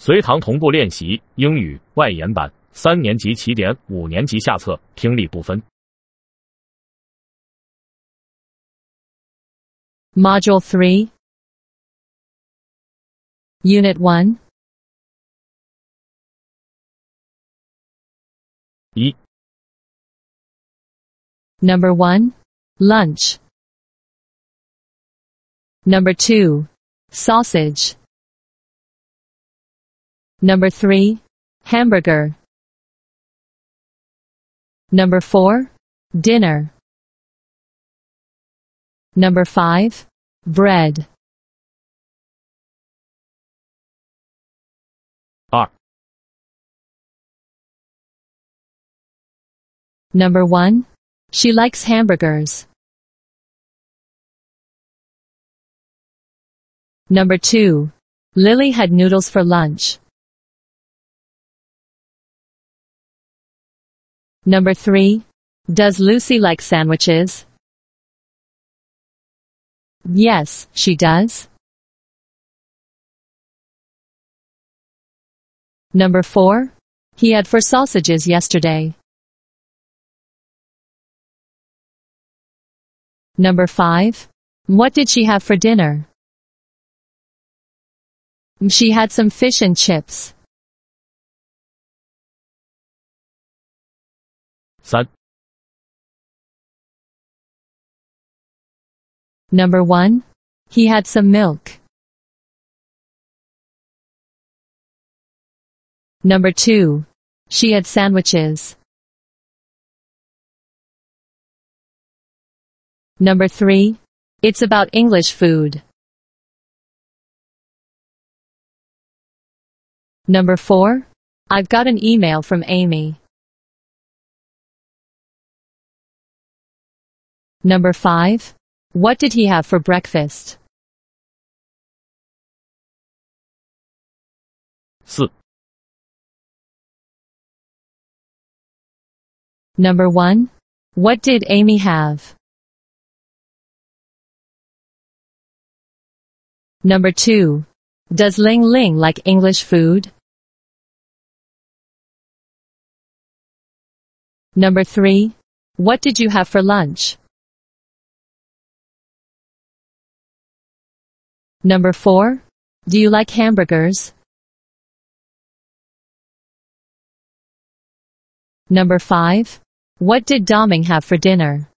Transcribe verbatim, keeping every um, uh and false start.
随堂同步练习英语外延版三年级起点五年级下册听力部分。 Module three, Unit one, 一、 Number one, lunch. Number two, sausage. Number three, hamburger. Number four, dinner. Number five, bread. 二、 Number one, she likes hamburgers. Number two, Lily had noodles for lunch. Number three, does Lucy like sandwiches? Yes, she does. Number four, he had four sausages yesterday. Number five, what did she have for dinner? She had some fish and chips. 三、 Number one, he had some milk. Number two, she had sandwiches. Number three, it's about English food. Number four, I've got an email from Amy. Number five, what did he have for breakfast? 四、 Number one, what did Amy have? Number two, does Ling Ling like English food? Number three, what did you have for lunch? Number four, do you like hamburgers? Number five, what did Doming have for dinner?